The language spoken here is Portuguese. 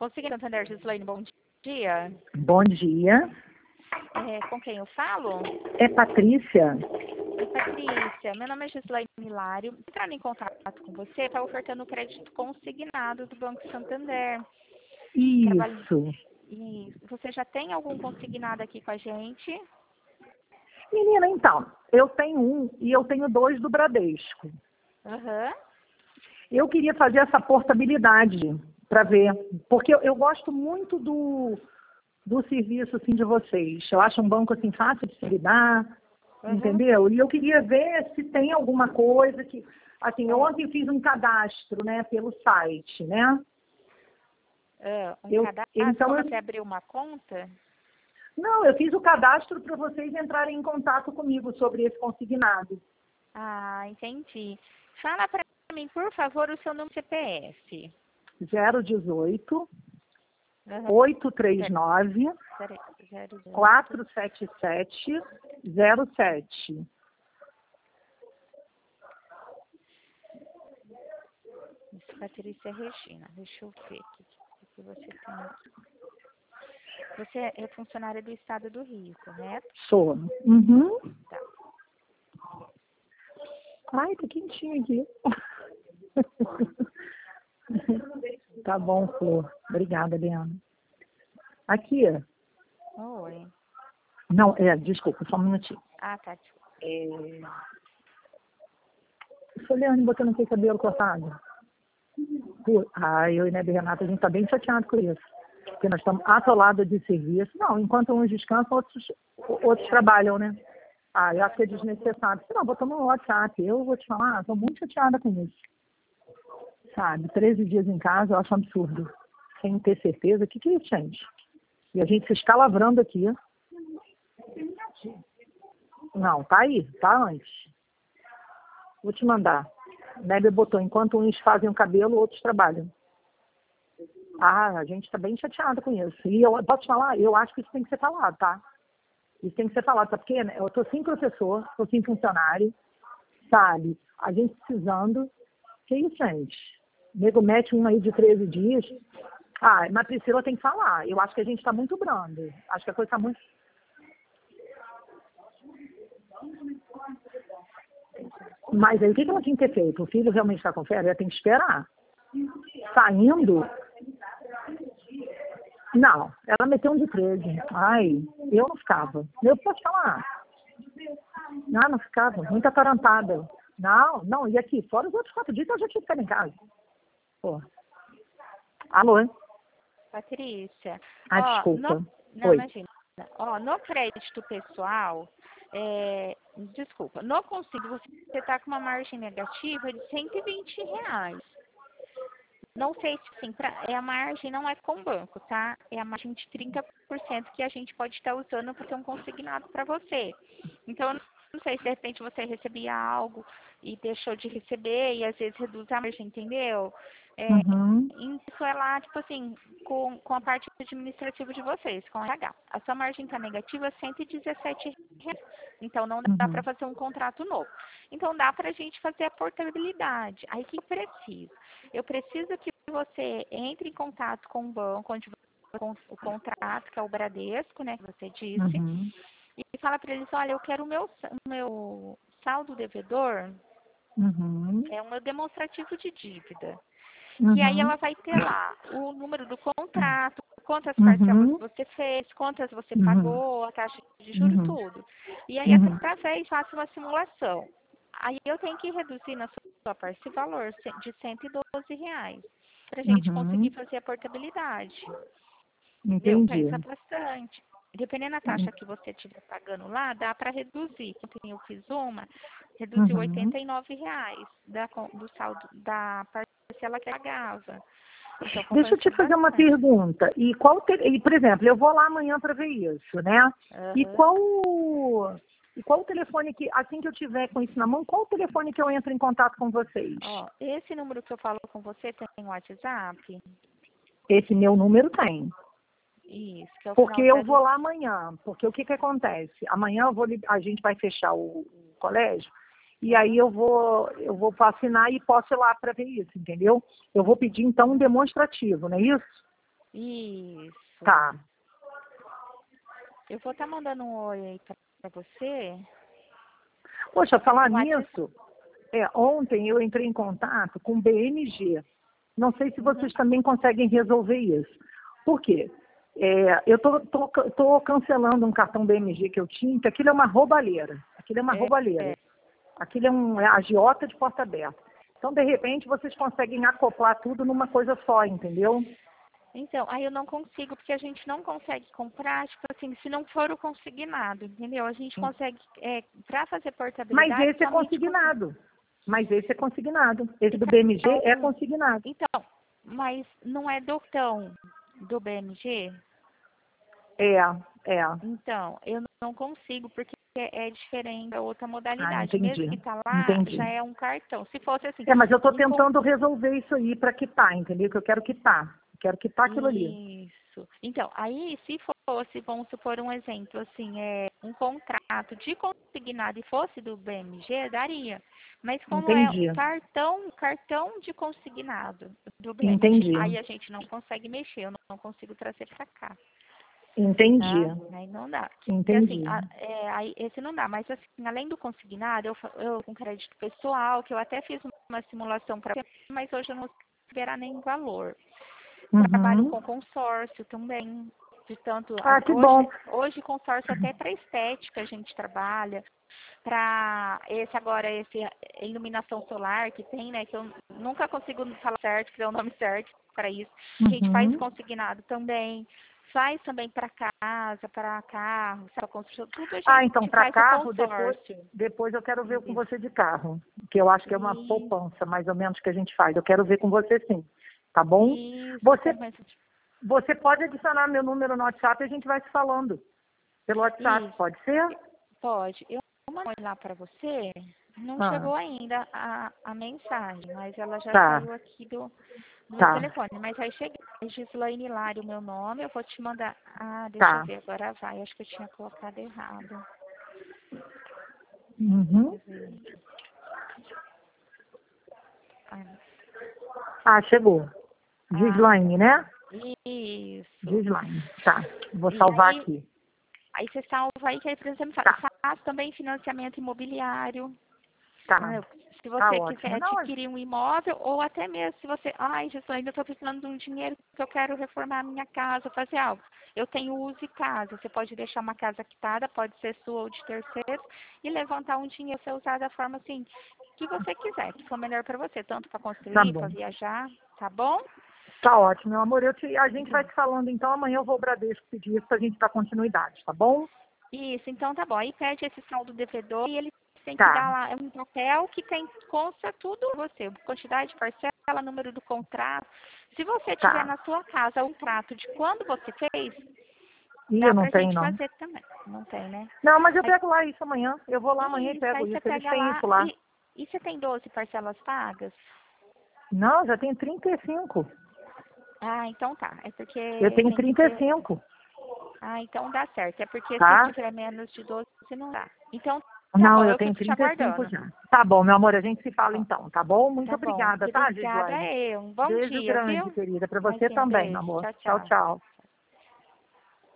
Consiga Santander, Gislaine, bom dia. Bom dia. Com quem eu falo? É Patrícia. Oi, Patrícia. Meu nome é Gislaine Hilário. Entrando em contato com você, está ofertando o crédito consignado do Banco Santander. Isso. E você já tem algum consignado aqui com a gente? Menina, então, eu tenho um e eu tenho dois do Bradesco. Aham. Eu queria fazer essa portabilidade para ver, porque eu gosto muito do serviço assim, de vocês. Eu acho um banco assim fácil de se lidar, entendeu? E eu queria ver se tem alguma coisa que... Assim, eu ontem fiz um cadastro, né, pelo site, né? Cadastro? Você abriu uma conta? Não, eu fiz o cadastro para vocês entrarem em contato comigo sobre esse consignado. Ah, entendi. Fala para mim, por favor, o seu número CPF. 018 839 477 07. Isso, Patrícia Regina. Deixa eu ver aqui o que você tem. Você é funcionária do Estado do Rio, correto? Sou. Uhum. Tá. Ai, tá quentinho aqui. Tá bom, Flor. Obrigada, Liana. Aqui. Oi. Não, desculpa, só um minutinho. Ah, tá. Liana, você não tem cabelo cortado? Eu e a Renata, a gente tá bem chateado com isso. Porque nós estamos atolados de serviço. Não, enquanto uns descansam, outros trabalham, né? Eu acho que é desnecessário. Não, vou tomar um WhatsApp. Eu vou te falar, estou muito chateada com isso. Sabe, 13 dias em casa, eu acho um absurdo. Sem ter certeza. O que é isso, gente? E a gente se escalavrando aqui. Não, tá aí, tá antes. Vou te mandar. Nébia botou, enquanto uns fazem o cabelo, outros trabalham. A gente está bem chateada com isso. E eu posso te falar, eu acho que isso tem que ser falado, tá? Isso tem que ser falado, sabe? Porque eu estou sem professor, estou sem funcionário, sabe? A gente precisando. Que isso, gente? O nego mete um aí de 13 dias. Mas Priscila tem que falar. Eu acho que a gente está muito brando. Acho que a coisa está muito... Mas aí o que ela tinha que ter feito? O filho realmente está com febre? Ela tem que esperar. Saindo... Não, ela meteu um de 13. Eu não ficava. Eu posso falar. Não ficava. Muito atarantada. Não, e aqui, fora os outros 4 dias, eu já tinha ficado em casa. Pô. Alô? Patrícia. Desculpa. Não, Oi. imagina. No crédito pessoal, desculpa, no consigo você está com uma margem negativa de R$ 120. Não sei se a margem não é com o banco, tá? É a margem de 30% que a gente pode estar usando para ter um consignado para você. Então, eu não sei se de repente você recebia algo e deixou de receber e às vezes reduz a margem, entendeu? Isso é lá, tipo assim, com a parte administrativa de vocês, com a RH. A sua margem está negativa R$ 117. Então, não dá para fazer um contrato novo. Então, dá para a gente fazer a portabilidade. Aí, o que eu preciso? Eu preciso que você entre em contato com o banco, onde com o contrato, que é o Bradesco, né, que você disse, e fala para eles, olha, eu quero o meu saldo devedor, é o meu demonstrativo de dívida. E aí ela vai ter lá o número do contrato, quantas parcelas você fez, quantas você pagou, a taxa de juros, tudo. E aí, através, faço uma simulação. Aí eu tenho que reduzir na sua parte esse valor de R$ 112 para a gente conseguir fazer a portabilidade. Entendi. Pensa bastante. Dependendo da taxa que você estiver pagando lá, dá para reduzir. Ontem eu fiz reduziu R$ 89 do saldo da parcela que pagava. Então, deixa eu te fazer uma pergunta. E por exemplo, eu vou lá amanhã para ver isso, né? E qual o telefone que, assim que eu tiver com isso na mão, qual o telefone que eu entro em contato com vocês? Esse número que eu falo com você tem WhatsApp? Esse meu número tem. Isso, que é o porque eu vou lá amanhã. Porque o que acontece? Amanhã a gente vai fechar o colégio. E aí eu vou assinar e posso ir lá para ver isso, entendeu? Eu vou pedir, então, um demonstrativo, não é isso? Isso. Tá. Eu vou estar mandando um oi aí para você. Poxa, falar No WhatsApp. nisso, ontem eu entrei em contato com o BMG. Não sei se vocês também conseguem resolver isso. Por quê? Eu tô cancelando um cartão BMG que eu tinha, que aquilo é uma roubalheira. Aquilo é uma roubalheira. Aquilo é agiota de porta aberta. Então, de repente, vocês conseguem acoplar tudo numa coisa só, entendeu? Então, aí eu não consigo, porque a gente não consegue comprar, tipo assim, se não for o consignado, entendeu? A gente consegue, para fazer portabilidade... Mas esse é consignado. Esse do BMG é consignado. Então, mas não é do BMG? É. Então, eu não consigo, porque é diferente, é outra modalidade. Entendi. Mesmo que tá lá, Entendi. já é um cartão. Se fosse assim... Mas eu estou tentando resolver isso aí para quitar, entendeu? Que eu quero quitar. Quero quitar aquilo ali. Isso. Então, aí se fosse, vamos supor um exemplo, assim, um contrato de consignado e fosse do BMG, daria. Mas como Entendi. é cartão de consignado do BMG, Entendi. aí a gente não consegue mexer, eu não consigo trazer para cá. Entendi. Tá? Aí não dá. Entendi. Assim, aí esse não dá, mas assim, além do consignado, eu com crédito pessoal, que eu até fiz uma simulação para você, mas hoje eu não consigo liberar nem valor. Trabalho com consórcio também, de tanto que bom. hoje consórcio até para estética a gente trabalha, para esse iluminação solar que tem, né, que eu nunca consigo falar certo, criar o nome certo para isso. A gente faz consignado também, faz também para casa, para carro, para construção, tudo a gente então para faz carro, o consórcio. depois eu quero ver com você de carro, que eu acho que é uma poupança mais ou menos que a gente faz. Eu quero ver com você sim. Tá bom? Isso, Você pode adicionar meu número no WhatsApp e a gente vai se falando. Pelo WhatsApp, isso. pode ser? Pode. Eu mandei lá para você, não chegou ainda a mensagem, mas ela já saiu aqui do meu telefone. Mas aí cheguei. Gislaine Hilário, meu nome, eu vou te mandar. Deixa eu ver, agora vai. Acho que eu tinha colocado errado. Chegou. Gislaine, né? Isso. Gislaine, tá. Vou salvar aqui. Aí você salva aí, que aí você me fala. Faz também financiamento imobiliário. Tá. Se você quiser adquirir um imóvel, ou até mesmo se você... Gislaine, eu estou precisando de um dinheiro que eu quero reformar a minha casa, fazer algo. Eu tenho uso e casa. Você pode deixar uma casa quitada, pode ser sua ou de terceiros, e levantar um dinheiro para usar da forma assim que você quiser, que for melhor para você, tanto para construir, para viajar, tá bom? Tá ótimo, meu amor. A gente vai se falando, então. Amanhã eu vou ao Bradesco pedir isso pra gente dar continuidade, tá bom? Isso, então tá bom. Aí pede esse saldo devedor e ele tem que dar lá um papel que consta tudo você. Quantidade de parcela, número do contrato. Se você tiver na sua casa um contrato de quando você fez, dá pra gente fazer também. Não tem, né? Não, mas eu pego lá isso amanhã. Eu vou lá amanhã e pego isso. Eles têm isso lá. E você tem 12 parcelas pagas? Não, já tenho 35. Então tá. É porque... Eu tenho 35. Então dá certo. É porque se tiver menos de 12, não dá. Então, não, eu tenho 35 já. Tá bom, meu amor, a gente se fala então, tá bom? Muito obrigada, tá, Gislaine? Obrigada eu. Um bom Beijo dia, grande, viu? querida. Pra você também, meu amor. Tchau, tchau.